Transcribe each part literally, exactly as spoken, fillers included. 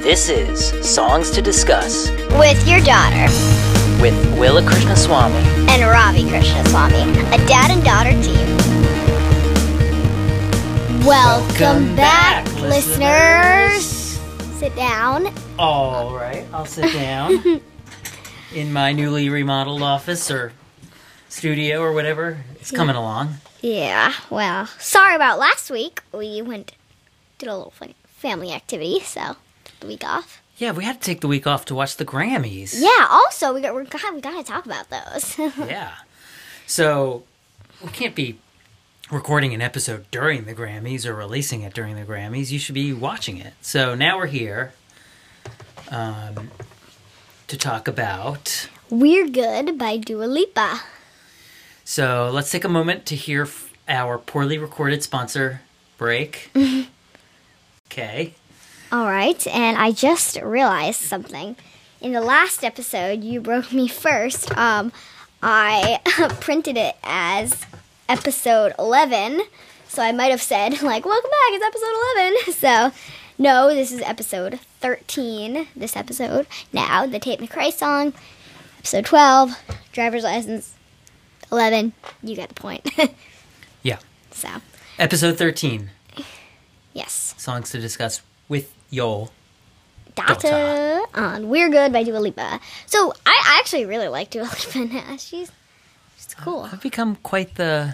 This is Songs to Discuss with your daughter, with Willa Krishnaswamy and Ravi Krishnaswamy, a dad and daughter team. Welcome, Welcome back, back, listeners. Sit down. All right, I'll sit down in my newly remodeled office or studio or whatever. It's coming along. Yeah, well, sorry about last week. We went, did a little fun family activity, so took the week off. Yeah, we had to take the week off to watch the Grammys. Yeah, also, we got, we're, we got to talk about those. Yeah. So, we can't be recording an episode during the Grammys or releasing it during the Grammys. You should be watching it. So, now we're here um, to talk about... We're Good by Dua Lipa. So, let's take a moment to hear f- our poorly recorded sponsor break. Okay. All right, and I just realized something. In the last episode, you broke me first. Um, I printed it as episode eleven, so I might have said, like, welcome back, it's episode eleven. So, no, this is episode thirteen, this episode. Now, the Tate McRae song, episode twelve, driver's license, eleven. You got the point. Yeah. So. Episode thirteen. Yes. Songs to Discuss with Yol. Data on We're Good by Dua Lipa. So, I, I actually really like Dua Lipa now. She's, she's cool. I've become quite the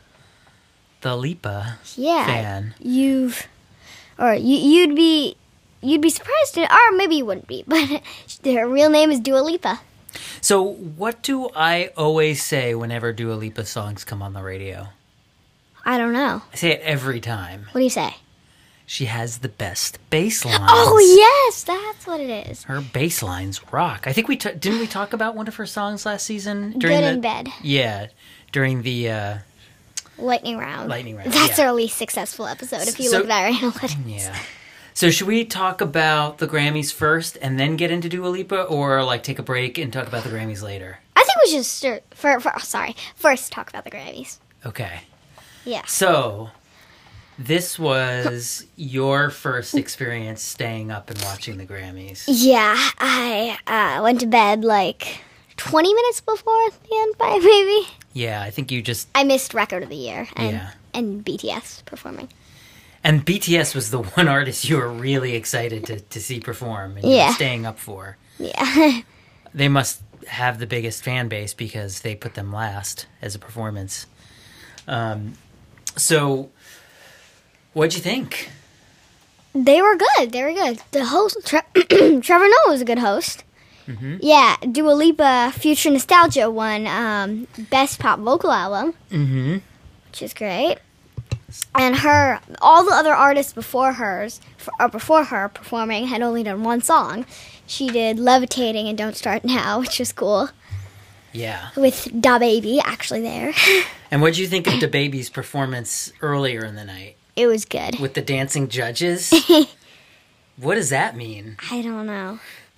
the Lipa Yeah. fan. You've, or you, you'd be, you'd be surprised, to, or maybe you wouldn't be, but her real name is Dua Lipa. So, what do I always say whenever Dua Lipa songs come on the radio? I don't know. I say it every time. What do you say? She has the best bass lines. Oh, yes, that's what it is. Her bass lines rock. I think we t- didn't we talk about one of her songs last season? Good the, in Bed. Yeah, during the uh, Lightning Round. Lightning Round, That's yeah. our least successful episode if you So- look at our analytics. yeah. So should we talk about the Grammys first and then get into Dua Lipa, or like take a break and talk about the Grammys later? I think we should start, for, for, sorry, first talk about the Grammys. Okay. Yeah. So, this was your first experience staying up and watching the Grammys. Yeah, I uh, went to bed like twenty minutes before the end, by maybe. Yeah, I think you just... I missed Record of the Year and, Yeah. and B T S performing. And B T S was the one artist you were really excited to, to see perform and you Yeah. were staying up for. Yeah. They must have the biggest fan base because they put them last as a performance. Um, so, what'd you think? They were good. They were good. The host, Tre- Trevor Noah, was a good host. Mm-hmm. Yeah, Dua Lipa Future Nostalgia won um, Best Pop Vocal Album, Mm-hmm. which is great. And her, all the other artists before hers, or before her performing, had only done one song. She did Levitating and Don't Start Now, which is cool. Yeah. With Da Baby actually there. And what'd you think of DaBaby's performance earlier in the night? It was good. With the dancing judges? What does that mean? I don't know.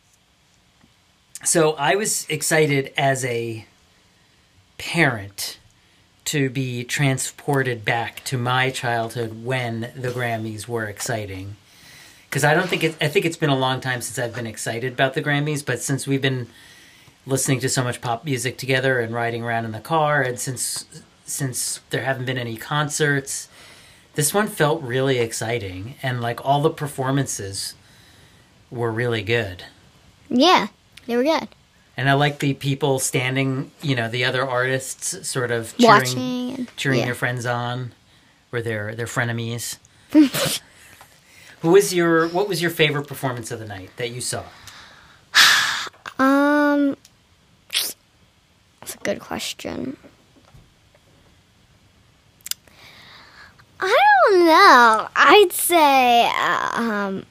So I was excited as a parent to be transported back to my childhood when the Grammys were exciting. Because I don't think it, I think it's been a long time since I've been excited about the Grammys, but since we've been listening to so much pop music together and riding around in the car, and since since there haven't been any concerts, this one felt really exciting, and like all the performances were really good. Yeah, they were good. And I like the people standing, you know, the other artists sort of cheering, Watching. And, cheering yeah. their friends on, or their their frenemies. Who was your what was your favorite performance of the night that you saw? Um, that's a good question. I don't know. I'd say, uh, um,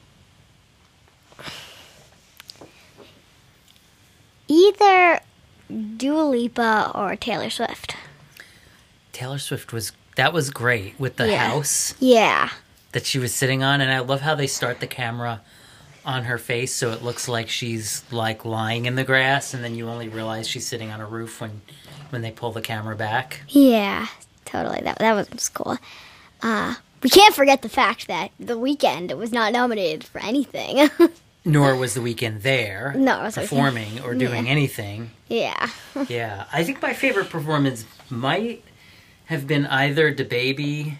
either Dua Lipa or Taylor Swift. Taylor Swift was that was great with the Yeah. house Yeah. that she was sitting on, and I love how they start the camera on her face so it looks like she's like lying in the grass, and then you only realize she's sitting on a roof when when they pull the camera back. Yeah, totally. That that was cool. Uh, we can't forget the fact that The Weeknd was not nominated for anything. nor was The Weeknd there No, it was okay. performing or doing Yeah. anything. Yeah. Yeah, I think my favorite performance might have been either DaBaby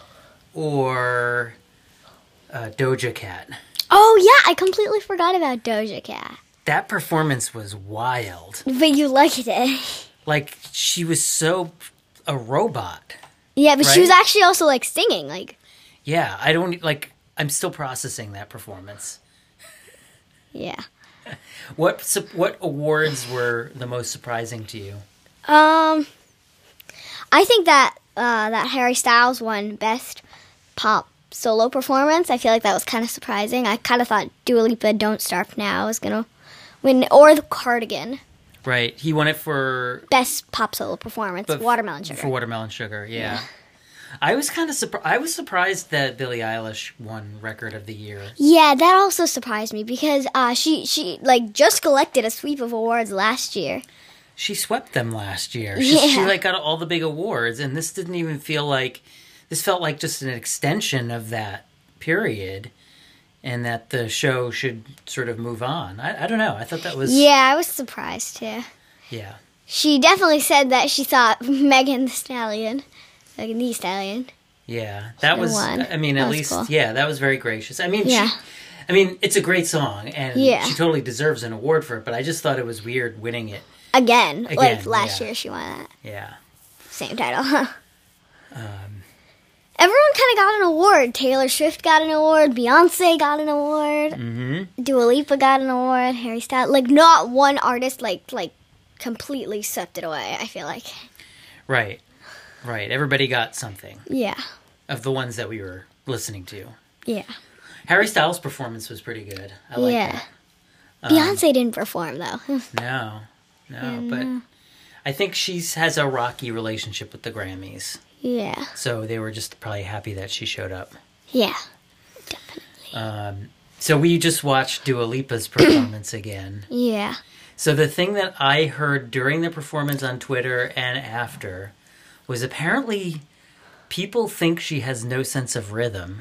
or uh, Doja Cat. Oh, yeah, I completely forgot about Doja Cat. That performance was wild. But you liked it. Like, she was so a robot. Yeah, but she was Right? actually also, like, singing. Like, Yeah, I don't, like, I'm still processing that performance. yeah. What su- what awards were the most surprising to you? Um, I think that uh, that Harry Styles won Best Pop Solo Performance. I feel like that was kind of surprising. I kind of thought Dua Lipa Don't Starve Now was going to win, or The Cardigan. Right, he won it for Best Pop Solo Performance, but Watermelon Sugar. For Watermelon Sugar, yeah. I was kind of surprised. I was surprised that Billie Eilish won Record of the Year. Yeah, that also surprised me because uh, she, she like just collected a sweep of awards last year. She swept them last year. She, she Yeah. like got all the big awards, and this didn't even feel like this felt like just an extension of that period, and that the show should sort of move on. I, I don't know. I thought that was Yeah, I was surprised too. yeah. She definitely said that she thought Megan the Stallion, Megan the Stallion. Yeah, that was. won. I mean, That at was least, cool. yeah, that was very gracious. I mean, Yeah. she, I mean, it's a great song, and Yeah. she totally deserves an award for it. But I just thought it was weird winning it. Again, Again, like last yeah. year she won that Yeah, same title. Huh? um, Everyone kind of got an award. Taylor Swift got an award. Beyonce got an award. hmm Dua Lipa got an award. Harry Styles. Like not one artist like like completely sucked it away. I feel like. right, right. Everybody got something Yeah. of the ones that we were listening to. Yeah. Harry Styles' performance was pretty good. I like yeah. that. Beyonce didn't perform though. No, no, but I think she has a rocky relationship with the Grammys, yeah. so they were just probably happy that she showed up. Yeah. Um, so we just watched Dua Lipa's performance again. Yeah. So the thing that I heard during the performance on Twitter and after was apparently people think she has no sense of rhythm.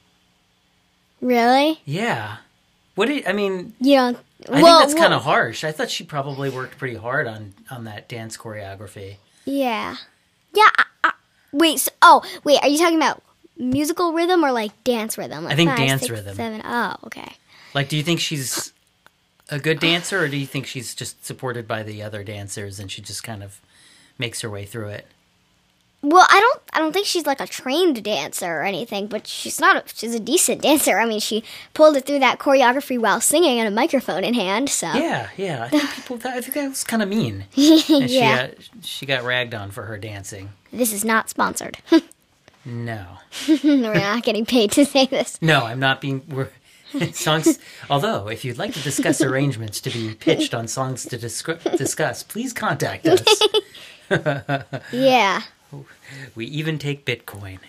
Really? Yeah. What do you, I mean, You don't. I well, think that's kind well, of harsh. I thought she probably worked pretty hard on, on that dance choreography. Yeah. Yeah. I, I, wait. So, oh, wait. Are you talking about musical rhythm or like dance rhythm? Like I think five, dance six, rhythm. Seven. Oh, okay. Like, do you think she's a good dancer, or do you think she's just supported by the other dancers and she just kind of makes her way through it? Well, I don't. I don't think she's like a trained dancer or anything, but she's not. A, she's a decent dancer. I mean, she pulled it through that choreography while singing and a microphone in hand. So Yeah, yeah. I think people. I think that was kind of mean. And she yeah. got, she got ragged on for her dancing. This is not sponsored. No, We're not getting paid to say this. no, I'm not being. We're songs. Although, if you'd like to discuss arrangements to be pitched on songs to discri- discuss, please contact us. Yeah. We even take Bitcoin.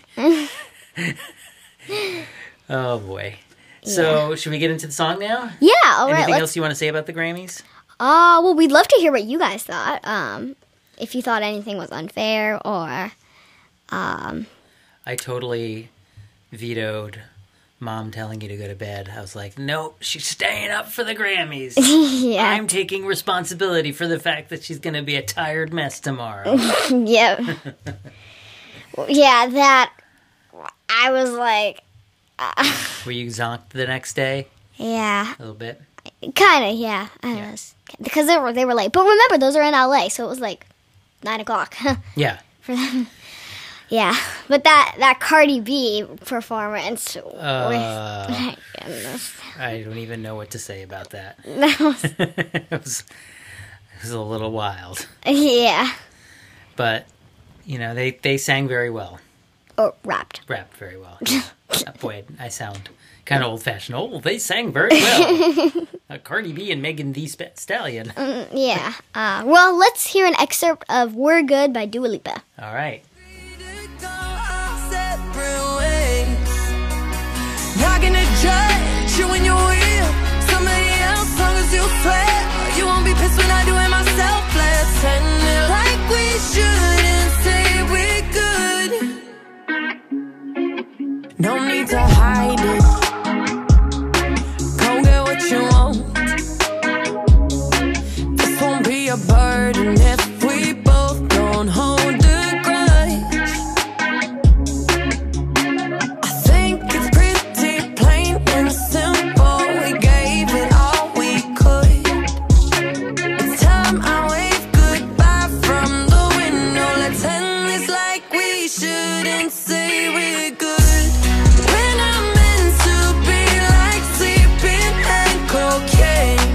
Oh boy. So, should we get into the song now? Yeah. All right. Anything Let's. else you want to say about the Grammys? Uh, well, we'd love to hear what you guys thought. Um, if you thought anything was unfair or, um, I totally vetoed Mom telling you to go to bed. I was like, nope, she's staying up for the Grammys. yeah, I'm taking responsibility for the fact that she's going to be a tired mess tomorrow. yeah, yeah. That I was like, uh, Were you zonked the next day? yeah, A little bit? kind of, yeah. I Yeah. was because they were they were late. But remember, those are in L A, so it was like nine o'clock Yeah. for them. Yeah, but that that Cardi B performance. Uh, with, my goodness. I don't even know what to say about that. That was, it, was, it was a little wild. yeah, But, you know, they, they sang very well. or rapped. Rapped very well. Uh, Boy, I sound kind of old-fashioned. Oh, they sang very well. uh, Cardi B and Megan Thee Sp- Stallion. Mm, yeah. Uh, well, let's hear an excerpt of "We're Good" by Dua Lipa. All right. Not gonna judge you when you're real. Somebody else, long as you swear. You won't be pissed when I do it myself. Let's end it like we should and say we're good. No need to hide it. Go get what you a burden if we both don't hold a grudge. I think it's pretty plain and simple. We gave it all we could. It's time I wave goodbye from the window. Let's end this like we shouldn't say we're good. When I'm meant to be like sleeping and cocaine.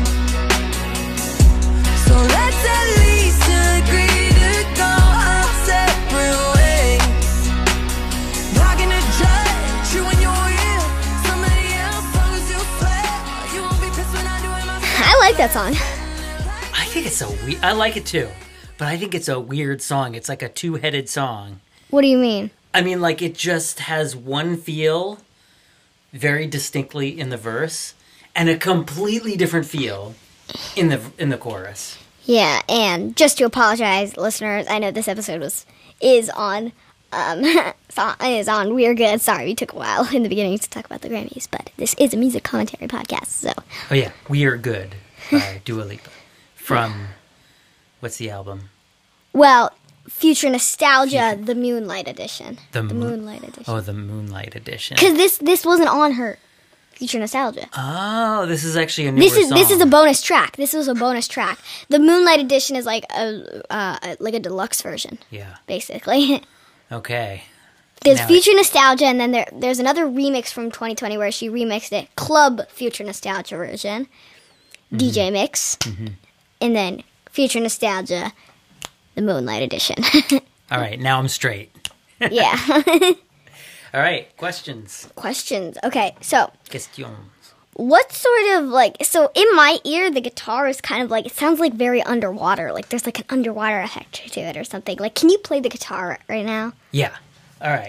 So let's at least agree to go our separate ways. Not gonna judge you when you're with somebody else, long as you swear you won't be pissed when I do it myself. I like that song. I think it's a we- I like it too, but I think it's a weird song. It's like a two-headed song. What do you mean? I mean, like, it just has one feel very distinctly in the verse and a completely different feel in the in the chorus. Yeah, and just to apologize, listeners, I know this episode was is on um so- is on We're Good. Sorry, we took a while in the beginning to talk about the Grammys, but this is a music commentary podcast, so Oh yeah, We Are Good by Dua Lipa from, what's the album? well, Future Nostalgia, the Moonlight Edition. The, The Moon- Moonlight Edition. Oh, the Moonlight Edition. Because this this wasn't on her Future Nostalgia. Oh, this is actually a newer This is song. this is a bonus track. This was a bonus track. The Moonlight Edition is like a uh, a- like a deluxe version, Yeah, basically. okay. There's Now Future Nostalgia, and then there there's another remix from twenty twenty where she remixed it, Club Future Nostalgia version, Mm-hmm. D J mix, and then Future Nostalgia, the Moonlight Edition. All right, now I'm straight. Yeah. All right, questions. Questions. Okay, so Questions. what sort of like so in my ear the guitar is kind of like it sounds like very underwater, like there's like an underwater effect to it or something. Like, can you play the guitar right now? Yeah. All right.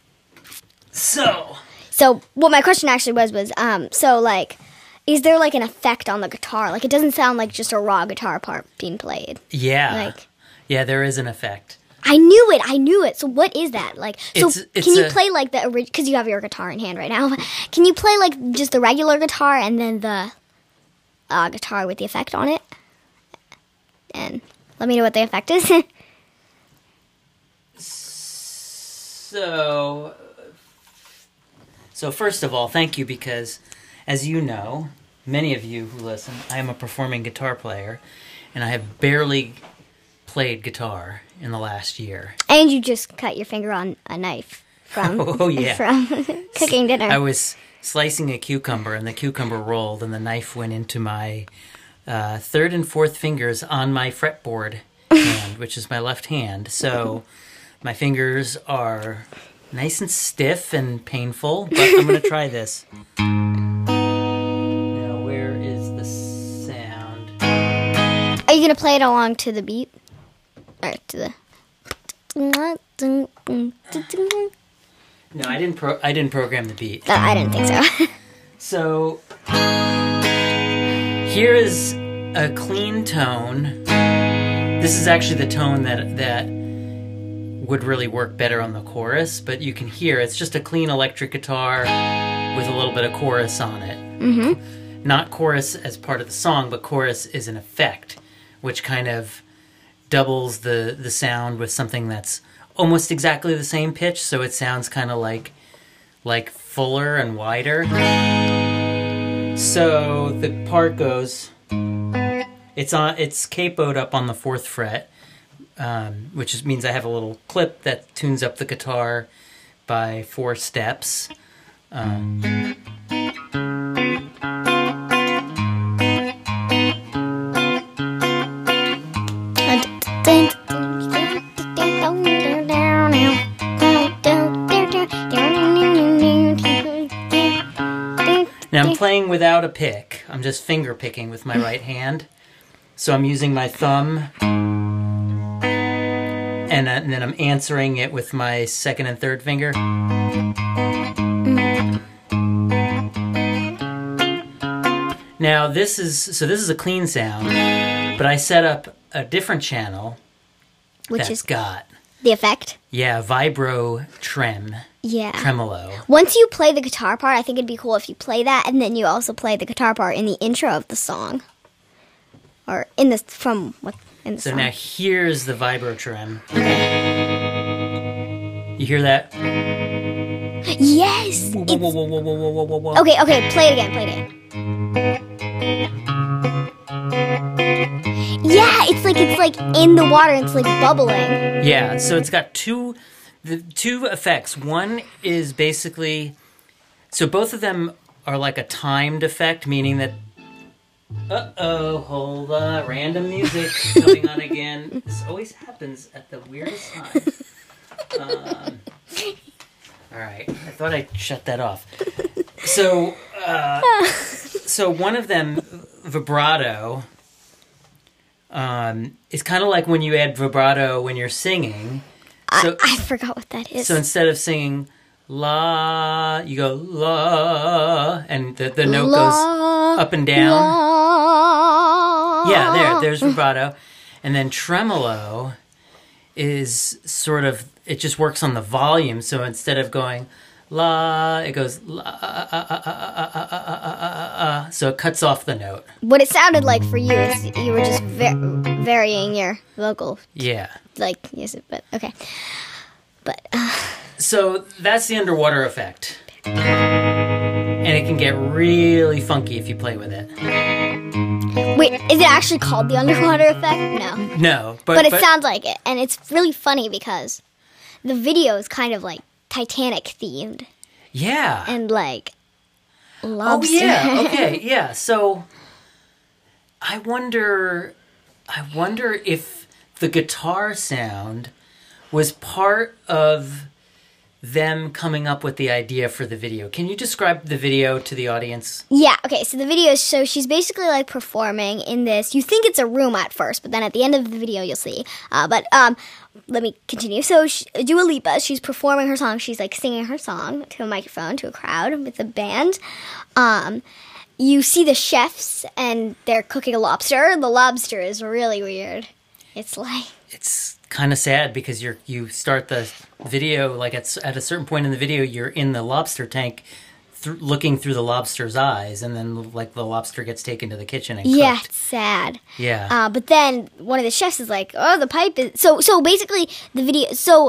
So, So what my question actually was was um so like is there like an effect on the guitar? Like, it doesn't sound like just a raw guitar part being played. yeah. Like, yeah, there is an effect. I knew it. I knew it. So what is that? Like, so It's- it's can you a- play like the original? Because you have your guitar in hand right now. Can you play like just the regular guitar and then the uh, guitar with the effect on it? And let me know what the effect is. So, so first of all, thank you because, as you know, many of you who listen, I am a performing guitar player, and I have barely played guitar in the last year. And you just cut your finger on a knife from Oh, yeah. from cooking dinner. I was slicing a cucumber, and the cucumber rolled, and the knife went into my uh, third and fourth fingers on my fretboard hand, which is my left hand. So my fingers are nice and stiff and painful, but I'm going to try this. Now, where is the sound? Are you gonna play it along to the beat or to the? No, I didn't. Pro- I didn't program the beat. Uh, I didn't think so. So here is a clean tone. This is actually the tone that that would really work better on the chorus, but you can hear it's just a clean electric guitar with a little bit of chorus on it. Mm-hmm. Not chorus as part of the song, but chorus is an effect, which kind of doubles the, the sound with something that's almost exactly the same pitch, so it sounds kind of like like fuller and wider. So the part goes, it's on, it's capoed up on the fourth fret, um, which is, means I have a little clip that tunes up the guitar by four steps. Um, Now I'm playing without a pick. I'm just finger picking with my right hand. So I'm using my thumb, and, uh, and then I'm answering it with my second and third finger. Now this is, so this is a clean sound, but I set up a different channel Which that's is got, the effect. yeah, vibro trem, Yeah. tremolo. Once you play the guitar part, I think it'd be cool if you play that and then you also play the guitar part in the intro of the song. Or in the, from what, in the So song. now here's the vibrotrem. You hear that? Yes. Whoa, It's- whoa, whoa, whoa, whoa, whoa, whoa, whoa, whoa. Okay, okay, play it again, play it again. Yeah, it's like it's like in the water, it's like bubbling. Yeah, so it's got two the two effects. One is basically so both of them are like a timed effect, meaning that uh-oh, hold on, random music going on again. This always happens at the weirdest time. Um, all right, I thought I shut that off. So, uh, so one of them, vibrato, um, is kind of like when you add vibrato when you're singing. So, I, I forgot what that is. so instead of singing la, you go la, and the, the note La, goes up and down. la. Yeah, there, there's vibrato. And then tremolo is sort of, it just works on the volume. So instead of going la, it goes la, uh, uh, uh, uh, uh, uh, uh, uh, uh, so it cuts off the note. What it sounded like for you is you were just va- varying your vocal, Yeah. like, yes, but okay. But, uh, So that's the underwater effect. And it can get really funky if you play with it. wait, is it actually called the underwater effect? No. No, but, But it sounds like it, and it's really funny because the video is kind of like Titanic themed yeah. and like Oh lobster. yeah, okay, yeah. So I wonder I wonder if the guitar sound was part of them coming up with the idea for the video. Can you describe the video to the audience? Yeah, okay, so the video is so she's basically like performing in this. You think it's a room at first, but then at the end of the video you'll see. Uh, but um, let me continue. So she, Dua Lipa, she's performing her song. She's like singing her song to a microphone, to a crowd with a band. Um, you see the chefs and they're cooking a lobster. The lobster is really weird. It's like... It's kind of sad because you're you start the video like at at a certain point in the video you're in the lobster tank th- looking through the lobster's eyes, and then like the lobster gets taken to the kitchen and Yeah, cooked. it's sad. Yeah. Uh, but then one of the chefs is like, "Oh, the pipe is so." So basically, the video. So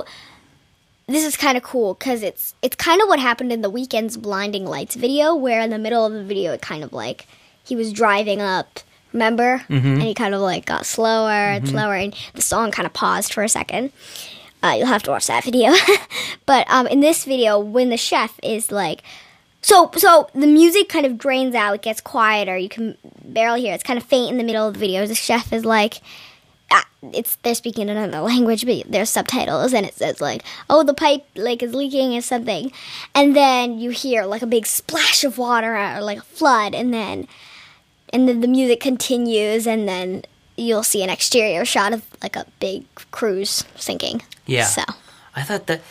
this is kind of cool because it's it's kind of what happened in the Weeknd's Blinding Lights video, where in the middle of the video, it kind of like he was driving up. Remember? Mm-hmm. And he kind of like got slower and mm-hmm. slower, and the song kind of paused for a second. Uh, you'll have to watch that video. But um, in this video, when the chef is like. So, so the music kind of drains out. It gets quieter. You can barely hear it. It's kind of faint in the middle of the video. The chef is like, ah, it's they're speaking another language, but there's subtitles, and it says like, "Oh, the pipe like is leaking" or something. And then you hear like a big splash of water or like a flood, and then, and then the music continues, and then you'll see an exterior shot of like a big cruise sinking. Yeah. So I thought that.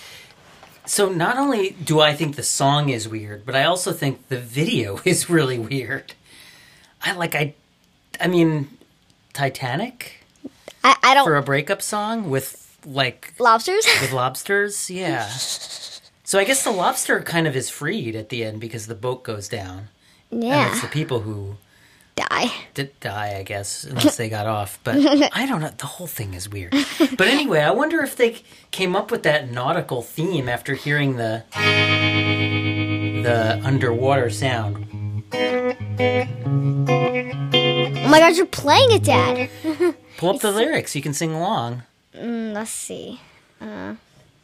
So not only do I think the song is weird, but I also think the video is really weird. I like I, I mean, Titanic I, I don't for a breakup song with like lobsters. with lobsters, yeah. So I guess the lobster kind of is freed at the end because the boat goes down. Yeah, And it's the people who die. did die, I guess, unless they got off. But I don't know. The whole thing is weird. But anyway, I wonder if they came up with that nautical theme after hearing the the underwater sound. Oh my God, you're playing it, Dad. Pull up the lyrics. You can sing along. Mm, let's see. Uh,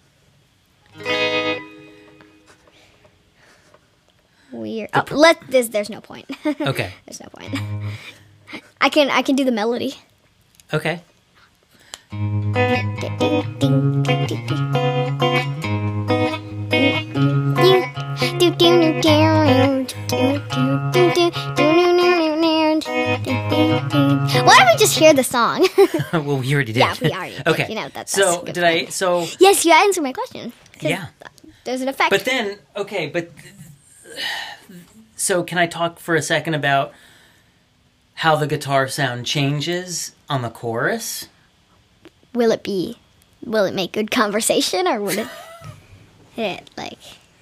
weird. Oh, let this. There's no point. Okay. There's no point. I can. I can do the melody. Okay. Why don't we just hear the song? Well, we already did. Yeah, we already did. Okay. You know, that's- so that's a good did I? So Yes, you answered my question. 'Cause yeah. There's an effect. But then, okay, but so can I talk for a second about how the guitar sound changes on the chorus? Will it be? Will it make good conversation, or would it? It like.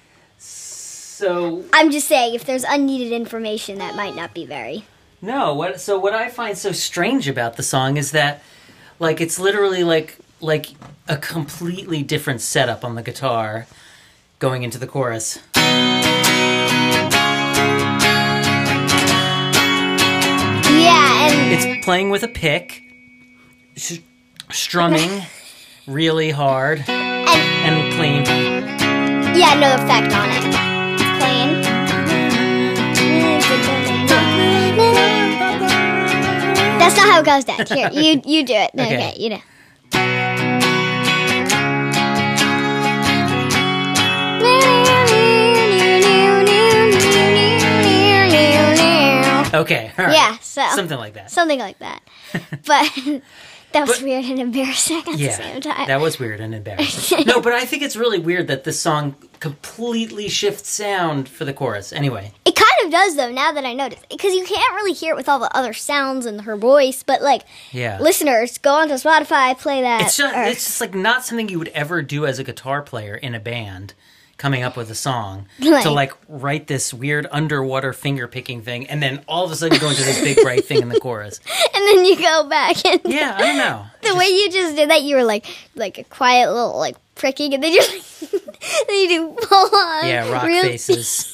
So I'm just saying, if there's unneeded information, that might not be very. no, what so what I find so strange about the song is that Like it's literally like like a completely different setup on the guitar going into the chorus. Yeah, and It's playing with a pick, sh- strumming really hard and and clean. yeah, no effect on it. It's clean. That's not how it goes down. Here, you you do it. Okay, Okay. you do. Okay, all right. Yeah, so Something like that. something like that. But that was But- weird and embarrassing at the Yeah, same time. that was weird and embarrassing. No, but I think it's really weird that this song completely shifts sound for the chorus. Anyway, It kind of does though. Now that I notice, because you can't really hear it with all the other sounds and her voice. But like, yeah. listeners, go onto Spotify, play that. It's just, or- it's just like not something you would ever do as a guitar player in a band, coming up with a song Like- to like write this weird underwater finger picking thing, and then all of a sudden go into this big bright thing in the chorus. and then you go back and Yeah, I don't know. the way you just did that, you were like like a quiet little like pricking, and then you're like, then you do full on. Yeah, rock real- faces.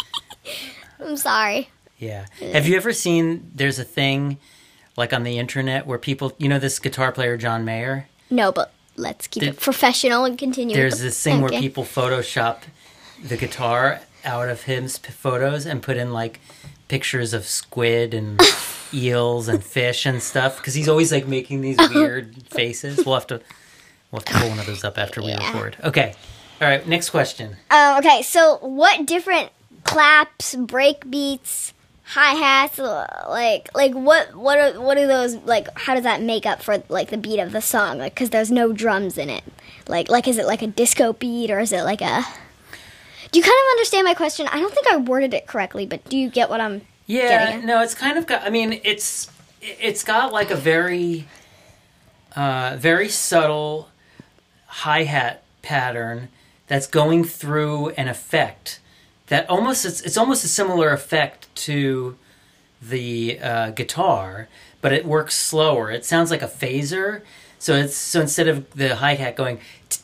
I'm sorry. Yeah. Have you ever seen? There's a thing like on the internet where people, you know, this guitar player John Mayer. No, but let's keep There- it professional and continue. with There's the- this thing where okay. people Photoshop the guitar out of his p- photos and put in like pictures of squid and eels and fish and stuff because he's always like making these weird faces. We'll have to we'll have to pull one of those up after we Yeah. record. Okay. All right. Next question. Um, okay, so what different claps, break beats, hi hats, like like what what are what are those like? How does that make up for like the beat of the song? Like, because there's no drums in it. Like like is it like a disco beat or is it like a? Do you kind of understand my question? I don't think I worded it correctly, but do you get what I'm Yeah. getting at? No, it's kind of got. I mean, it's it's got like a very uh, very subtle hi hat pattern that's going through an effect that almost it's, it's almost a similar effect to the uh, guitar, but it works slower. It sounds like a phaser. So it's so instead of the hi hat going,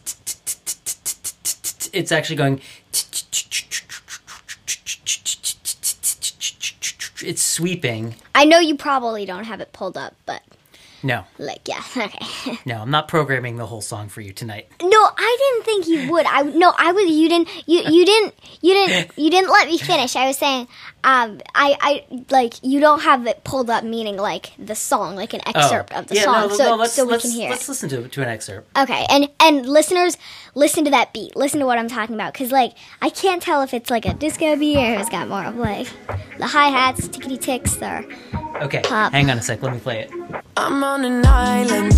it's actually going. It's sweeping. I know you probably don't have it pulled up, but No, like yeah, okay. no, I'm not programming the whole song for you tonight. No, I didn't think you would. I no, I would. You didn't. You you didn't. You didn't. You didn't let me finish. I was saying, um, I I like you don't have it pulled up, meaning like the song, like an excerpt of the Oh. yeah, song, no, so no, let's, so we let's, can hear let's it. listen to to an excerpt. Okay, and and listeners, listen to that beat. Listen to what I'm talking about, because like I can't tell if it's like a disco beat or if it's got more of like the hi hats, tickety ticks, or Okay, Pop. hang on a sec. Let me play it. I'm on an island,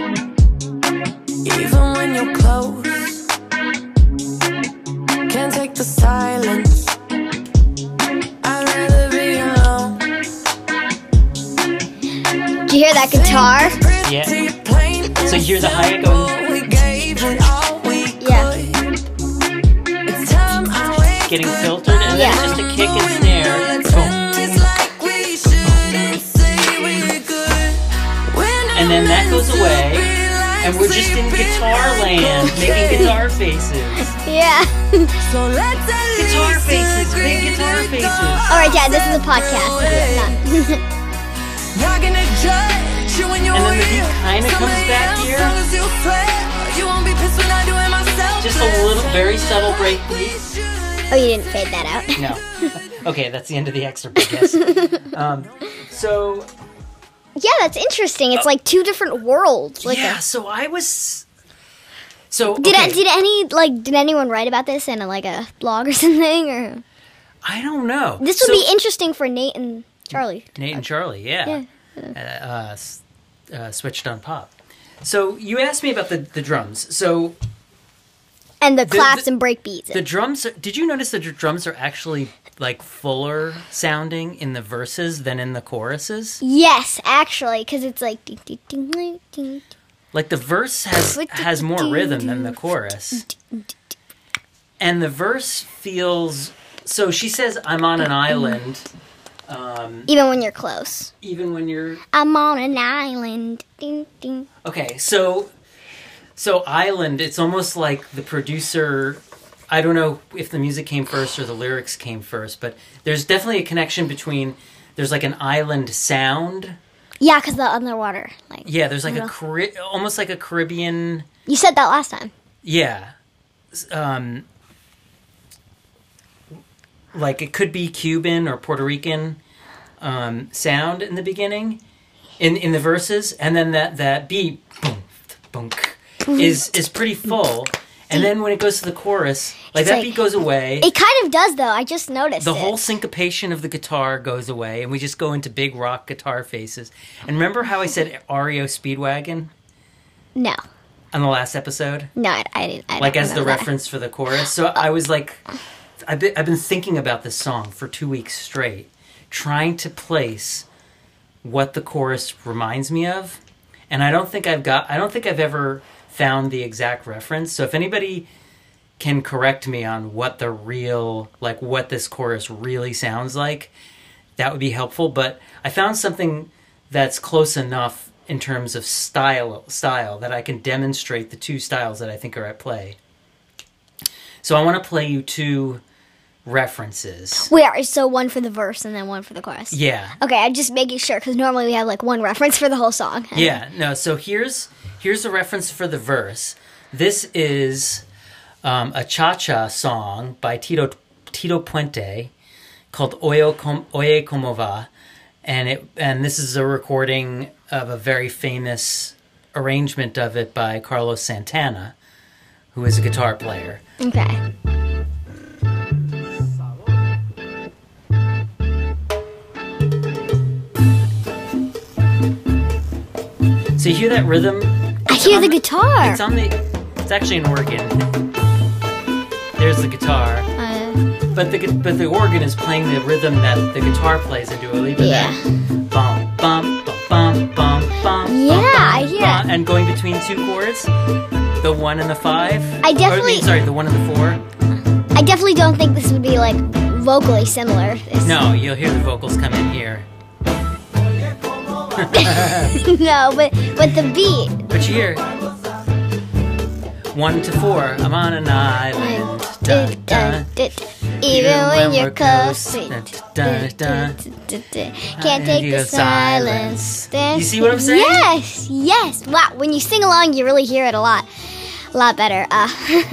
even when you're close. Can't take the silence. I'd rather be alone. do you hear that guitar? Yeah. So you hear the hi-hat going- We gave it all we Yeah. could. It's time I wake Getting goodbye. filtered, and then Yeah. it's just a kick and snare. Boom. It's like we shouldn't say we're good. We're And then that goes not away, meant to be like and we're just in sleeping guitar like land, making cocaine. guitar faces. Yeah. So let's at Guitar least faces, big agree guitar to faces. go All right, Dad. This is a podcast. Not. Not gonna judge you when you're And then the beat with kinda comes somebody back else, here. long as you swear you won't be pissed when I do it myself. Just a little, very subtle break beat. Oh, you didn't fade that out. No. Okay, that's the end of the excerpt, I guess. Um, so Yeah, that's interesting. It's like two different worlds. Like yeah, a- so I was. So did okay, I, did any like did anyone write about this in a, like a blog or something? Or I don't know. this would So- be interesting for Nate and Charlie. Nate and Charlie, yeah, Uh, uh, s- uh, switched on pop. So you asked me about the, the drums. So And the The- claps the- and break beats. the drums. Are, did you notice that the drums are actually like fuller sounding in the verses than in the choruses? Yes, actually, because it's like ding, ding, ding, ding, ding. Like the verse has has more rhythm than the chorus, and the verse feels. So she says, "I'm on an island." Um, Even when you're close. even when you're I'm on an island. Ding, ding. okay. So, so Island. It's almost like the producer. I don't know if the music came first or the lyrics came first, but there's definitely a connection between. There's like an island sound. Yeah, because the underwater. Like Yeah, there's like a Yeah. Cari- almost like a Caribbean. you said that last time. Yeah. Um, like it could be Cuban or Puerto Rican um, sound in the beginning, in in the verses, and then that that beat boom, boom, is is pretty full, and then when it goes to the chorus, like It's that like- beat goes away. It kind of does, though. I just noticed The it. whole syncopation of the guitar goes away, and we just go into big rock guitar faces. And remember how I said R E O Speedwagon No. on the last episode? No, I, I didn't. I Like don't as the remember that. reference for the chorus. So I was like, I've been, I've been thinking about this song for two weeks straight, trying to place what the chorus reminds me of, and I don't think I've got. I don't think I've ever found the exact reference. So if anybody can correct me on what the real, like what this chorus really sounds like, that would be helpful. But I found something that's close enough in terms of style style that I can demonstrate the two styles that I think are at play. So I want to play you two references. Wait, so one for the verse and then one for the chorus? Yeah. Okay, I'm just making sure because normally we have like one reference for the whole song. Yeah, no, so here's here's the reference for the verse. This is um, a cha-cha song by Tito Tito Puente called Oye, Com- Oye Como Va, and it and this is a recording of a very famous arrangement of it by Carlos Santana, who is a guitar player. Okay. So you hear that rhythm? I hear the guitar. It's on the. It's actually an organ. There's the guitar. Uh, But the gu- but the organ is playing the rhythm that the guitar plays in Dua Lipa. Yeah. That bum bum bum bum bum bum. Yeah, bum, I bum, hear bum, it. And going between two chords, the one and the five. I Or, definitely- mean, sorry, the one and the four. I definitely don't think this would be like vocally similar. It's- No, you'll hear the vocals come in here. no, but but the beat. But you hear one to four. I'm on an island. Dun, dun. Even when you're close, Dun, dun, dun. can't take You the go silence. silence. You see what I'm saying? Yes, yes. Wow, when you sing along, you really hear it a lot, a lot better. Uh,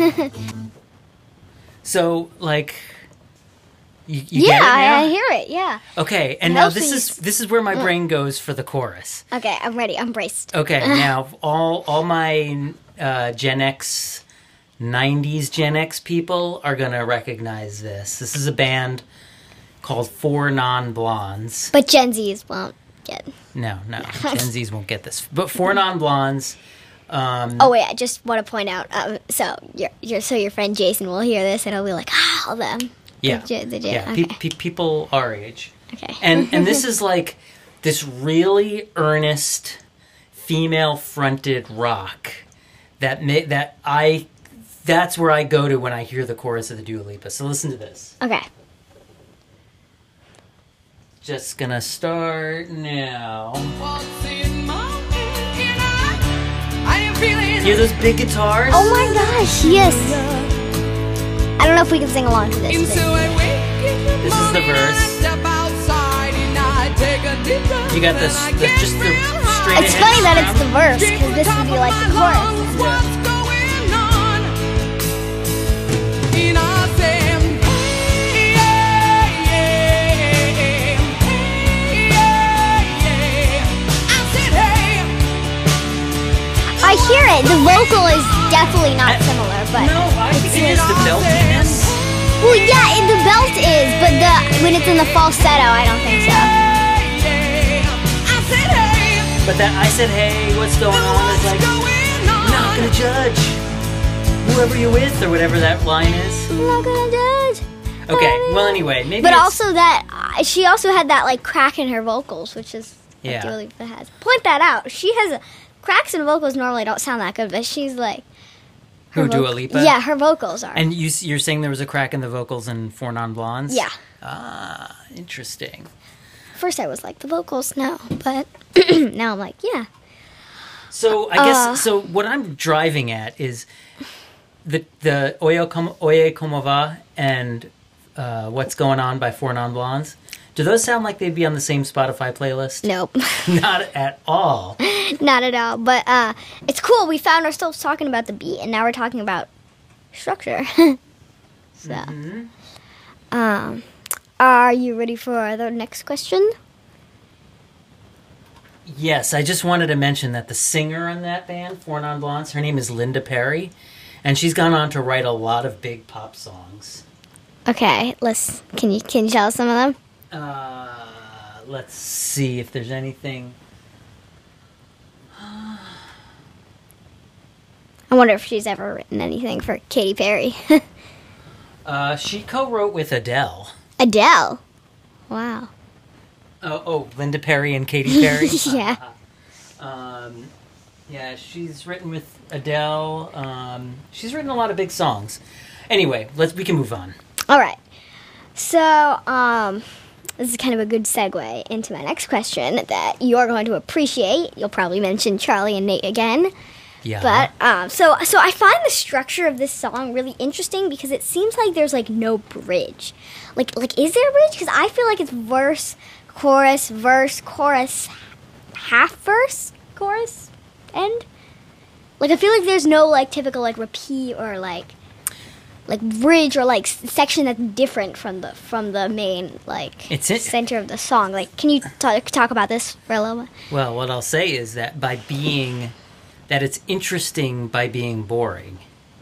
So like, you, you yeah, get it I, now? I hear it. Yeah. Okay, and It now helps this when you is s- this is where my brain goes for the chorus. Okay, I'm ready. I'm braced. Okay, now all all my uh, Gen X, nineties Gen X people are gonna recognize this. This is a band called Four Non Blondes. But Gen Zs won't get. No, no, Gen Zs won't get this. But Four Non Blondes. Um, Oh wait, I just want to point out. Um, so your your so your friend Jason will hear this and he'll be like, ah, all them. yeah, The, Gen- the, Gen- yeah, okay. pe- pe- people our age. okay. and and this is like this really earnest female fronted rock that ma- that I that's where I go to when I hear the chorus of the Dua Lipa. So listen to this. okay. Just gonna start now. Hear those big guitars? Oh my gosh, yes. I don't know if we can sing along to this. But This is the verse. You got this, the, just the straight. it's ahead funny that it's strum. the verse because this would be like the chorus. Yeah. I hear it. The vocal is definitely not I- similar, but No, I think it is the beltiness. well, yeah, it, the belt is, but the when it's in the falsetto, I don't think so. But that I said, hey, what's going on? Is like, I'm not gonna judge whoever you're with or whatever that line is. I'm not gonna judge. Okay, well, anyway, maybe. But it's- also that uh, she also had that like crack in her vocals, which is what Yeah. Dua Lipa has. Point that out. She has a, cracks in vocals normally don't sound that good, but she's like her Who, Dua voc- Lipa? Yeah, her vocals are. And you, you're saying there was a crack in the vocals in Four Non Blondes? yeah. Ah, interesting. First I was like, the vocals, no. But now I'm like, yeah. So I guess Uh. so. What I'm driving at is the the Oye Como, Oye Como Va and uh, What's Going On by Four Non Blondes. Do those sound like they'd be on the same Spotify playlist? Nope. Not at all. Not at all. But uh, it's cool. We found ourselves talking about the beat, and now we're talking about structure. so, um, are you ready for the next question? Yes, I just wanted to mention that the singer in that band, Four Non Blondes, her name is Linda Perry, and she's gone on to write a lot of big pop songs. Okay, let's. Can you can you tell us some of them? Uh, let's see if there's anything. I wonder if she's ever written anything for Katy Perry. Uh, she co-wrote with Adele. Adele. Wow. Oh, oh, Linda Perry and Katy Perry. Yeah. Um, yeah, she's written with Adele. Um, she's written a lot of big songs. Anyway, let's we can move on. All right. So, um, this is kind of a good segue into my next question that you're going to appreciate. You'll probably mention Charlie and Nate again. Yeah. But um, so so I find the structure of this song really interesting because it seems like there's like no bridge. Like like is there a bridge? Because I feel like it's verse, chorus, verse, chorus, half verse, chorus, end. Like I feel like there's no like typical like repeat or like like bridge or like s- section that's different from the from the main like It's it- center of the song. Like can you talk talk about this for a little bit? Well, what I'll say is that by being that it's interesting by being boring.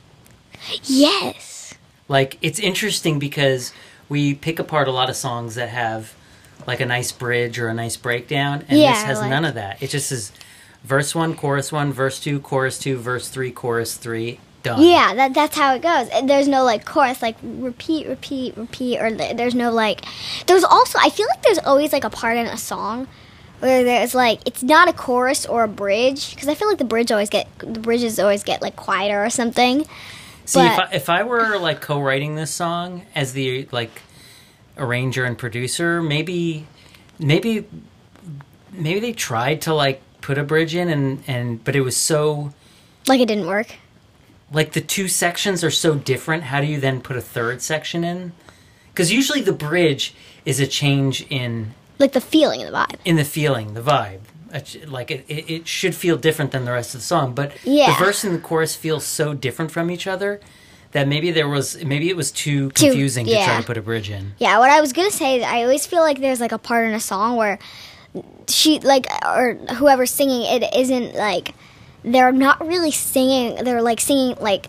Yes. Like it's interesting because we pick apart a lot of songs that have like a nice bridge or a nice breakdown, and Yeah, this has like- none of that. It just is verse one, chorus one, verse two, chorus two, verse three, chorus three, done. Yeah, that that's how it goes. And there's no like chorus, like repeat, repeat, repeat, or th- there's no like. There's also I feel like there's always like a part in a song where there's like it's not a chorus or a bridge because I feel like the bridge always get the bridges always get like quieter or something. See, if But- I, if I were like co-writing this song as the like arranger and producer, maybe, maybe, maybe they tried to like put a bridge in, and and but it was so Like it didn't work. like the two sections are so different. How do you then put a third section in? Because usually the bridge is a change in Like the feeling and the vibe. in the feeling, the vibe. A ch- Like it, it, it should feel different than the rest of the song, but Yeah. the verse and the chorus feel so different from each other that maybe there was maybe it was too Too- confusing to try yeah. to put a bridge in. Yeah, what I was gonna say is I always feel like there's like a part in a song where she like or whoever's singing it isn't like they're not really singing. They're like singing like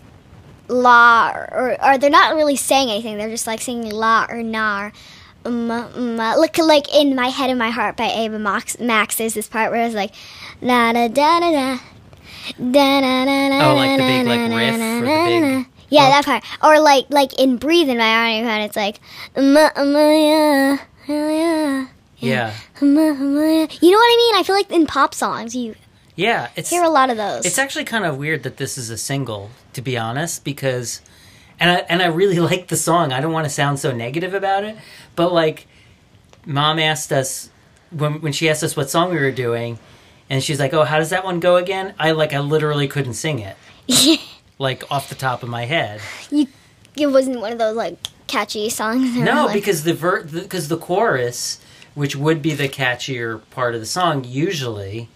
la or or they're not really saying anything. They're just like singing la or na. Or, um, um, uh, look like in My Head and My Heart by Ava Max. Max there's this part where it's like da da da da da da da da. Oh, like the big like riff or the big. Yeah, Oh. that part. Or like like in Breathe in My Heart, it's like um, um, yeah, yeah. Yeah, Um, um, yeah. You know what I mean? I feel like in pop songs you yeah. It's hear a lot of those. It's actually kind of weird that this is a single, to be honest, because, and I and I really like the song. I don't want to sound so negative about it, but like, Mom asked us when when she asked us what song we were doing, and she's like, "Oh, how does that one go again?" I like I literally couldn't sing it, like off the top of my head. you, it wasn't one of those like catchy songs. that No, were, like, because the ver because the chorus, which would be the catchier part of the song, usually.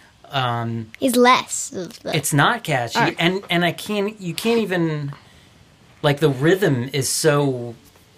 Um, is less. Of the, It's not catchy, Alright. and and I can't. You can't even like the rhythm is so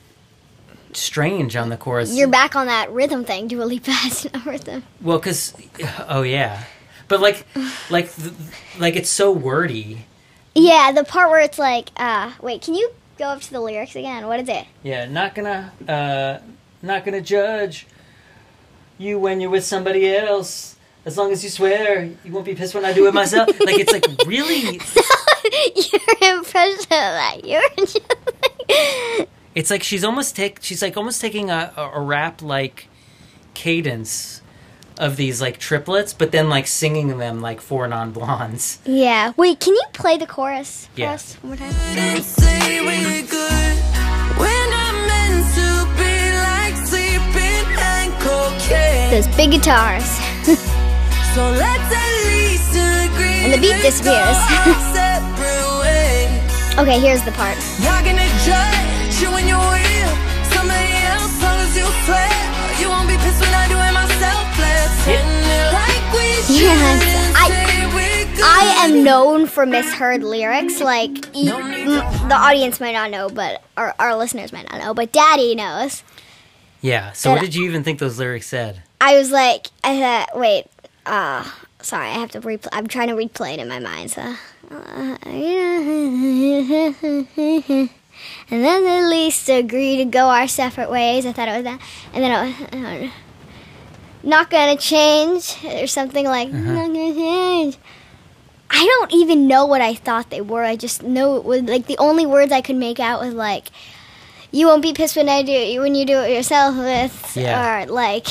strange on the chorus. you're back on that rhythm thing. Dua Lipa has no rhythm. Well, because oh yeah, but like like the, like it's so wordy. Yeah, the part where it's like, uh, wait, can you go up to the lyrics again? What is it? Yeah, not gonna uh, not gonna judge you when you're with somebody else. As long as you swear, you won't be pissed when I do it myself. Like it's like really. Your impression of that. You're just like, It's like she's almost take she's like almost taking a, a, a rap like cadence of these like triplets, but then like singing them like Four Non Blondes. yeah. Wait, can you play the chorus for Yeah. us one more time? Didn't say we're good when I'm meant to be like sleeping and cocaine. those big guitars. So let's at least agree And the beat to disappears. go our separate ways. Okay, here's the part. Not gonna judge you when you're real. Somebody else, long as you swear. You won't be pissed when I do it myself. Let's end it like we Yes, shouldn't I- say we're good. I am known for misheard lyrics. Like, e- mm, the audience might not know, but our, our listeners might not know, but Daddy knows. Yeah. So what did you even think those lyrics said? I was like, I thought, wait, uh, sorry, I have to replay. I'm trying to replay it in my mind. So, uh, and then at least agree to go our separate ways. I thought it was that, and then it was, uh, not gonna change or something like not gonna change. I don't even know what I thought they were. I just know it was like the only words I could make out was like, "You won't be pissed when I do it, when you do it yourself." With Yeah. or like.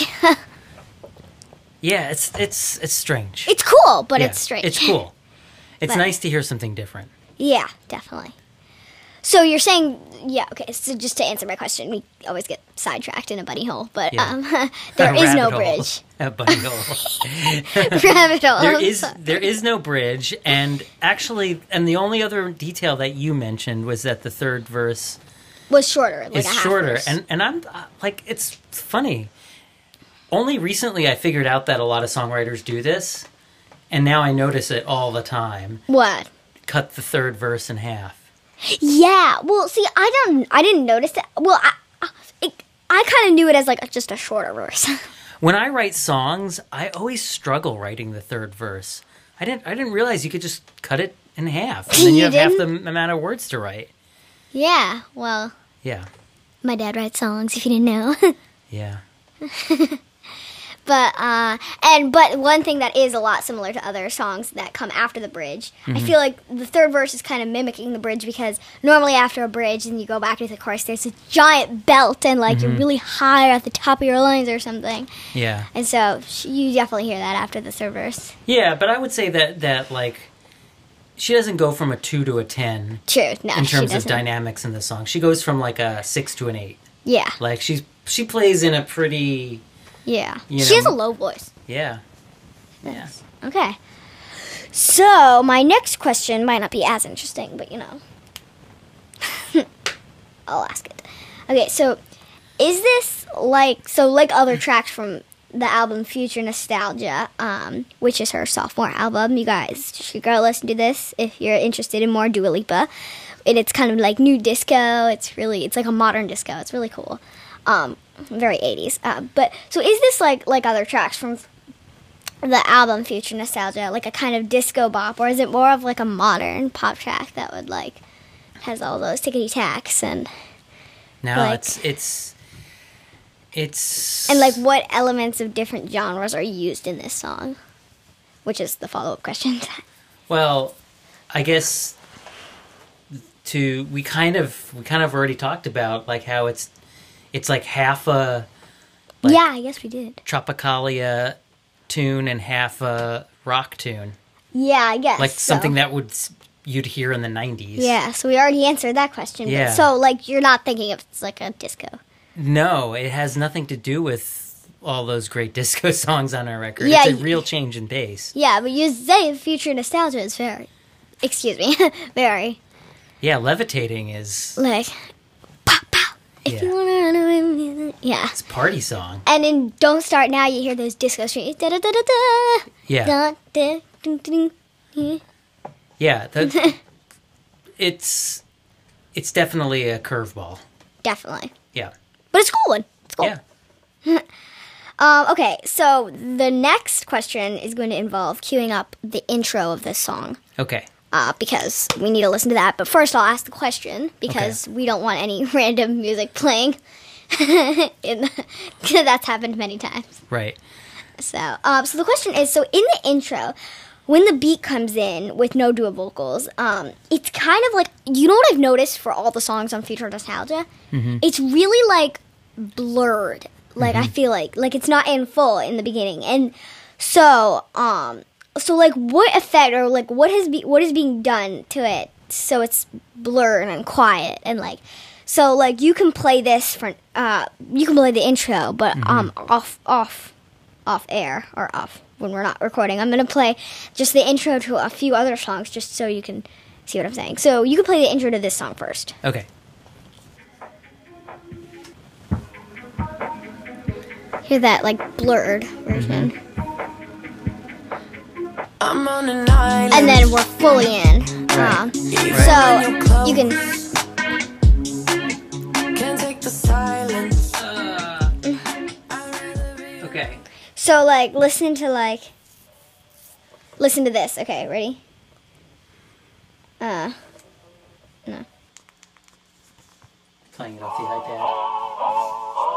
Yeah, it's it's it's strange. It's cool, but Yeah, it's strange. It's cool. It's But- nice to hear something different. Yeah, definitely. So you're saying, yeah, okay, so just to answer my question, we always get sidetracked in a bunny hole, but Yeah. um, there is no Rabbit hole. bridge. A bunny hole. Rabbit hole. There is there is no bridge, and actually, and the only other detail that you mentioned was that the third verse was shorter, like is a half shorter, verse. and and I'm uh, like, it's funny. Only recently I figured out that a lot of songwriters do this, and now I notice it all the time. What? Cut the third verse in half. Yeah. Well, see, I don't. I didn't notice that. Well, I, I, it, I kind of knew it as like just a shorter verse. When I write songs, I always struggle writing the third verse. I didn't I didn't realize you could just cut it in half, and then you, You have half the didn't? m- amount of words to write. Yeah. Well, Yeah, my dad writes songs. If you didn't know. yeah. But uh and but one thing that is a lot similar to other songs that come after the bridge, I feel like the third verse is kind of mimicking the bridge because normally after a bridge and you go back to the chorus, there's a giant belt and like you're really high at the top of your lines or something, Yeah. and so sh- you definitely hear that after the third verse. Yeah, but I would say that that like she doesn't go from a two to a ten True, no, in she terms of doesn't. dynamics in the song. She goes from like a six to an eight. Yeah, Like she's she plays in a pretty yeah. You She has a know- low voice. yeah. Yeah. Okay. So, my next question might not be as interesting, but you know. I'll ask it. Okay, so is this like so like other tracks from the album Future Nostalgia, um, which is her sophomore album? You guys should go listen to this if you're interested in more Dua Lipa. And it's kind of like new disco. It's really it's like a modern disco. It's really cool. Um, very eighties. Uh, but so is this like like other tracks from the album Future Nostalgia, like a kind of disco bop, or is it more of like a modern pop track that would like has all those tickety tacks and No, Like- it's it's it's and like what elements of different genres are used in this song? Which is the follow up question. Well, I guess to we kind of we kind of already talked about like how it's it's like half a like, yeah, I guess we did. Tropicalia tune and half a rock tune, Yeah, I guess like so. something that would s- you'd hear in the nineties. Yeah, so we already answered that question. Yeah. But so like you're not thinking of it's like a disco. No, it has nothing to do with all those great disco songs on our record. Yeah, it's a y- real change in pace. Yeah, but you say Future Nostalgia is very, excuse me, very Yeah, levitating is like pop pop. If Yeah. you wanna run away with me, yeah. it's a party song. And in Don't Start Now, you hear those disco strings. Da da da da da. Yeah. Da, da, ding, ding, ding. Yeah, that, it's it's definitely a curveball. Definitely. Yeah. But it's a cool one. It's cool. Yeah. Um, okay, so the next question is going to involve queuing up the intro of this song. Okay. Uh, because we need to listen to that. But first, I'll ask the question because we don't want any random music playing. in that's happened many times. Right. So, um, so the question is: so in the intro, when the beat comes in with no dual vocals, um, it's kind of like you know what I've noticed for all the songs on Future Nostalgia. It's really like blurred. Like I feel like like it's not in full in the beginning, and so um, so like what effect or like what has be what is being done to it so it's blurred and quiet and like. So like you can play this for uh you can play the intro but um off off off air or off when we're not recording, I'm going to play just the intro to a few other songs just so you can see what I'm saying. So you can play the intro to this song first. Okay. Hear that like blurred version. I'm on an island. And then we're fully in. Um, so you can Can't take the silence. Okay. so like listen to like listen to this. Okay, ready? Uh no. Playing it off the iPad.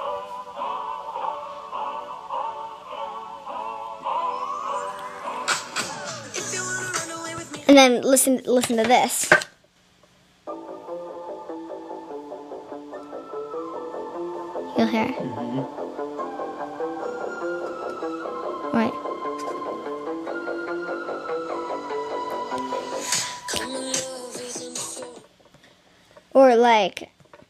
And then listen listen to this. You'll hear. Mm-hmm. Right. Or like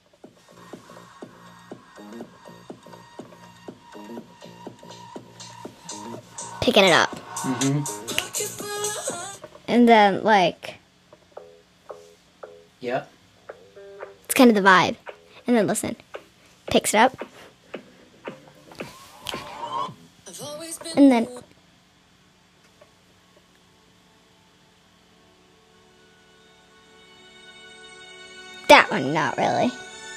picking it up. Mm-hmm. And then like Yep. it's kind of the vibe. And then listen. Picks it up. And then that one, not really.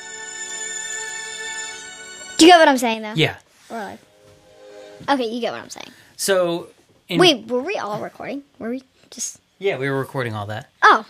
Do you get what I'm saying though? Yeah. Or like, okay, you get what I'm saying. So. In, Wait, were we all recording? Were we just? Yeah, we were recording all that. Oh.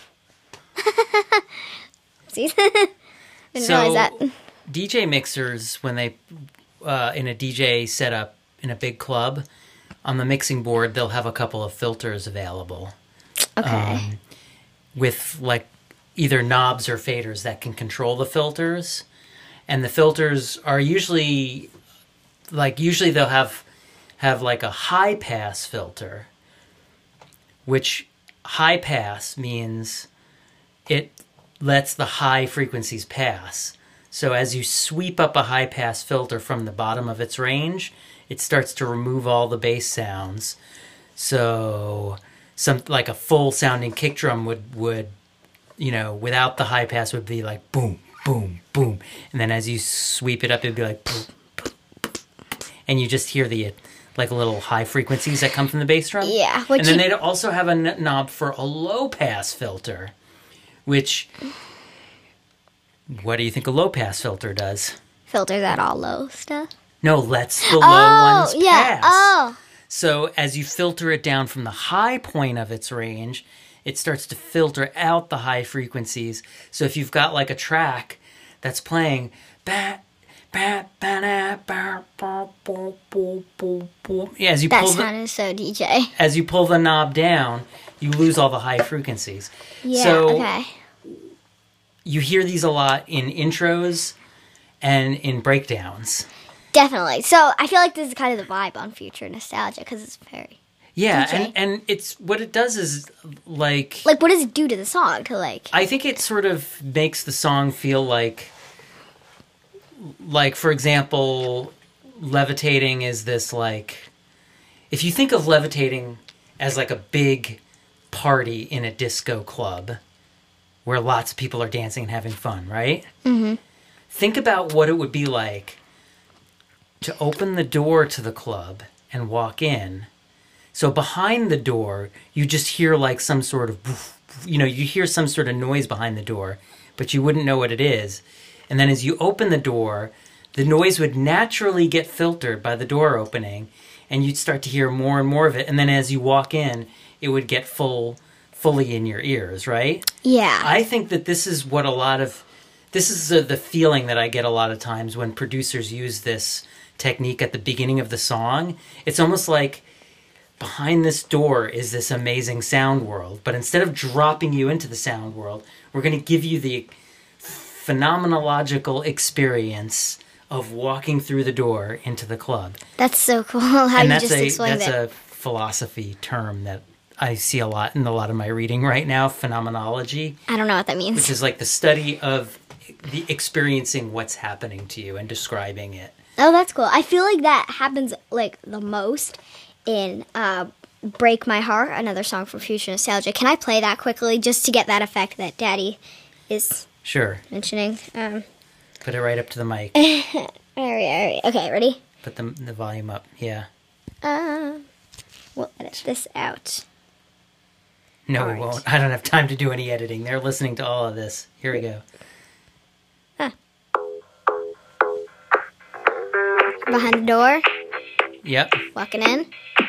See, didn't So, realize that. D J mixers, when they uh, in a D J setup in a big club, on the mixing board they'll have a couple of filters available. Okay. Um, with like either knobs or faders that can control the filters, and the filters are usually like usually they'll have have like a high pass filter, which high pass means it lets the high frequencies pass. So as you sweep up a high pass filter from the bottom of its range, it starts to remove all the bass sounds. So some like a full sounding kick drum would would you know, without the high pass would be like boom, boom, boom. And then as you sweep it up it'd be like boom, boom, boom. And you just hear the like little high frequencies that come from the bass drum. Yeah. And then you, they'd also have a n- knob for a low pass filter, which, what do you think a low pass filter does? filters out all low stuff. No, lets the low Oh, ones yeah. pass. Oh. So as you filter it down from the high point of its range, it starts to filter out the high frequencies. So if you've got like a track that's playing bat, bat, bat, bat, bat, boom, boom, boom, boom. Yeah, as you That pull the, sounded so D J. as you pull the knob down, you lose all the high frequencies. Yeah. So okay. you hear these a lot in intros and in breakdowns. Definitely. So I feel like this is kind of the vibe on Future Nostalgia because it's very Yeah, D J. and, and it's what it does is like like. What does it do to the song? To like. I think it sort of makes the song feel like like for example, levitating is this like if you think of levitating as like a big party in a disco club where lots of people are dancing and having fun, right? Mm-hmm. Think about what it would be like to open the door to the club and walk in. So behind the door, you just hear like some sort of, you know, you hear some sort of noise behind the door, but you wouldn't know what it is. And then as you open the door, the noise would naturally get filtered by the door opening, and you'd start to hear more and more of it. And then as you walk in, it would get full, fully in your ears, right? Yeah. I think that this is what a lot of, this is the, the feeling that I get a lot of times when producers use this technique at the beginning of the song. It's almost like behind this door is this amazing sound world, but instead of dropping you into the sound world, we're going to give you the phenomenological experience of walking through the door into the club. That's so cool. How and you that's just a explained that's it. a philosophy term that I see a lot in a lot of my reading right now, phenomenology, I don't know what that means. which is like the study of the experiencing what's happening to you and describing it. Oh, that's cool. I feel like that happens like the most in uh, Break My Heart, another song from Future Nostalgia. Can I play that quickly just to get that effect that Daddy is Sure. mentioning? Um, Put it right up to the mic. all right, all right. Okay, ready? Put the, the volume up. Yeah. Uh, we'll edit this out. No, All we right. won't. I don't have time to do any editing. They're listening to all of this. Here we go. Behind the door, Yep. walking in.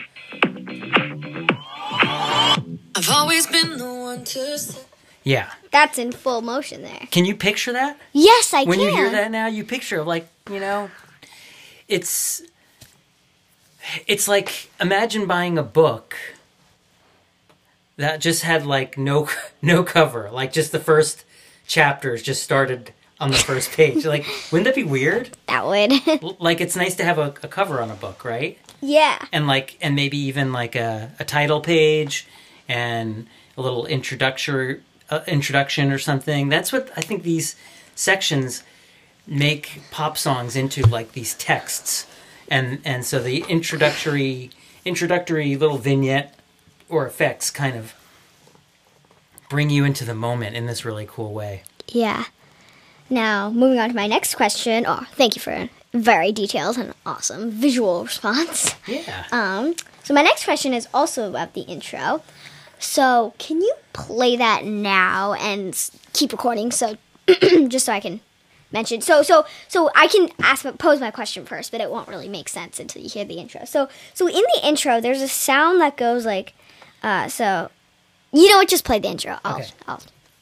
I've always been the one to say. Yeah. That's in full motion there. Can you picture that? Yes, I When can. you hear that now, you picture like, you know, it's it's like imagine buying a book that just had like no no cover, like just the first chapters just started on the first page. Like, wouldn't that be weird? That would. L- Like, it's nice to have a, a cover on a book, right? Yeah. And like, and maybe even like a, a title page and a little introductory uh, introduction or something. That's what I think these sections make pop songs into, like these texts. And and so the introductory introductory little vignette or effects kind of bring you into the moment in this really cool way. Yeah. Now, moving on to my next question. Oh, thank you for a very detailed and awesome visual response. Yeah. Um, so my next question is also about the intro. So, can you play that now and s- keep recording so just so I can mention. So so so I can ask pose my question first, but it won't really make sense until you hear the intro. So so in the intro there's a sound that goes like uh so you know what, just play the intro. I'll Okay. I'll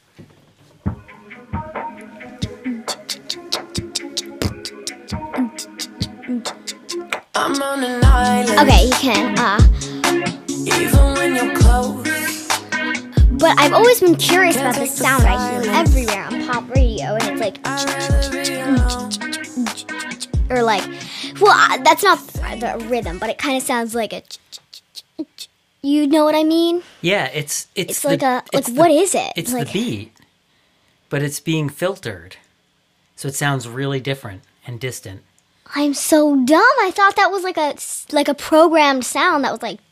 I'm on an island. Okay, you can uh Even when you're close. but I've always been curious about this sound I hear everywhere on pop radio, and it's like I'd rather be alone. or like, well, uh, that's not the rhythm, but it kind of sounds like a. You know what I mean? Yeah, it's it's, It's the- like a like it's the- what is it? It's like, the beat, but it's being filtered, so it sounds really different and distant. I'm so dumb. I thought that was like a like a programmed sound that was like.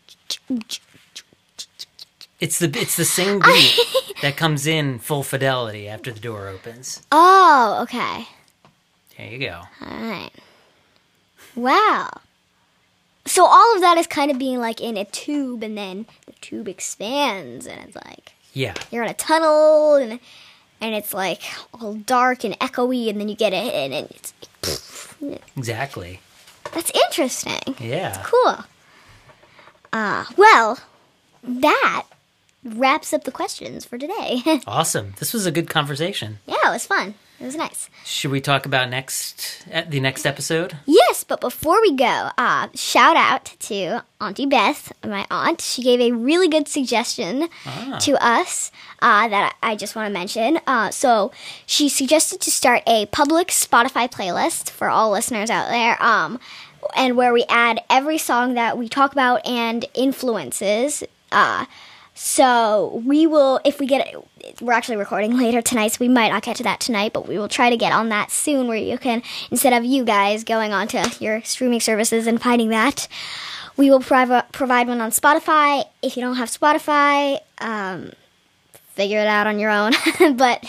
It's the it's the same beat that comes in full fidelity after the door opens. Oh, okay. There you go. All right. Wow. So all of that is kind of being like in a tube, and then the tube expands, and it's like Yeah, you're in a tunnel, and and it's like all dark and echoey, and then you get it, and it's exactly. that's interesting. Yeah. Cool. Uh, well, that wraps up the questions for today. Awesome. This was a good conversation. Yeah, it was fun. It was nice. Should we talk about next at the next episode? Yes, but before we go, uh, shout out to Auntie Beth, my aunt. She gave a really good suggestion Ah. to us uh, that I I just want to mention. Uh, so she suggested to start a public Spotify playlist for all listeners out there, um, and where we add every song that we talk about and influences. Uh, So we will, if we get, we're actually recording later tonight, so we might not get to that tonight, but we will try to get on that soon, where you can, instead of you guys going onto your streaming services and finding that, we will prov- provide one on Spotify. If you don't have Spotify, um, figure it out on your own. but,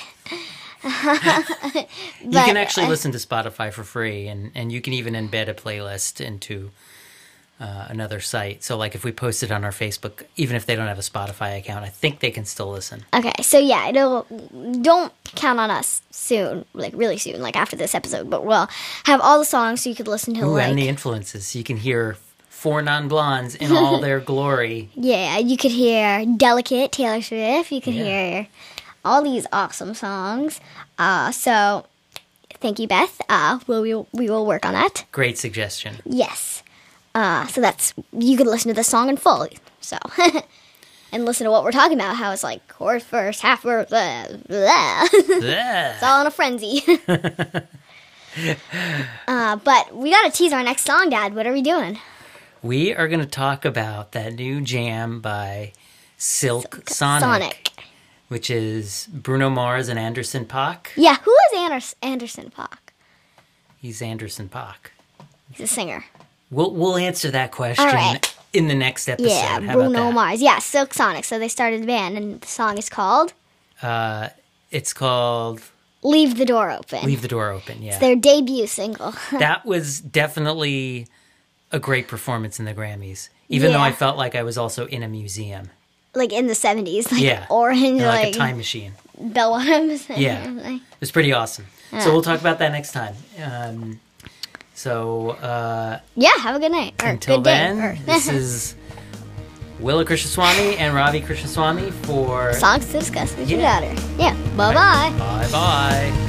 You can actually listen to Spotify for free, and, and you can even embed a playlist into uh, another site. So, like, if we post it on our Facebook, even if they don't have a Spotify account, I think they can still listen. Okay, so yeah, it'll, don't count on us soon, like really soon, like after this episode, but we'll have all the songs so you could listen to Ooh, like, and the influences. You can hear four non-blondes in all their glory. yeah, you could hear Delicate, Taylor Swift, you could Yeah. hear all these awesome songs. Uh, so thank you, Beth. Uh, we'll, we will, we will work on that. Great suggestion. Yes. Uh, so that's, you could listen to the song in full. So, and listen to what we're talking about, how it's like chorus, verse, half verse, blah, blah. It's all in a frenzy. uh, but we gotta tease our next song, Dad. What are we doing? We are going to talk about that new jam by Silk Sonic. Sonic. which is Bruno Mars and Anderson .Paak. Yeah, who is Anders- Anderson .Paak? He's Anderson .Paak. He's a singer. We'll we'll answer that question All right. in the next episode. Yeah, How Bruno about that? Mars. Yeah, Silk Sonic. So they started the band, and the song is called Uh, it's called Leave the Door Open. Leave the Door Open. Yeah, Their debut single. that was definitely a great performance in the Grammys. Even though Yeah. I felt like I was also in a museum. Like in the seventies. Like Yeah, orange, They're like, like, a time machine. bell bottoms. and Yeah. everything. It was pretty awesome. So we'll talk about that next time. Um, so uh, Yeah, have a good night. Or until good day. then, Or- this is Willa Krishnaswamy and Ravi Krishnaswamy for Songs to discuss with your Yeah. daughter. Yeah, bye-bye. Bye bye.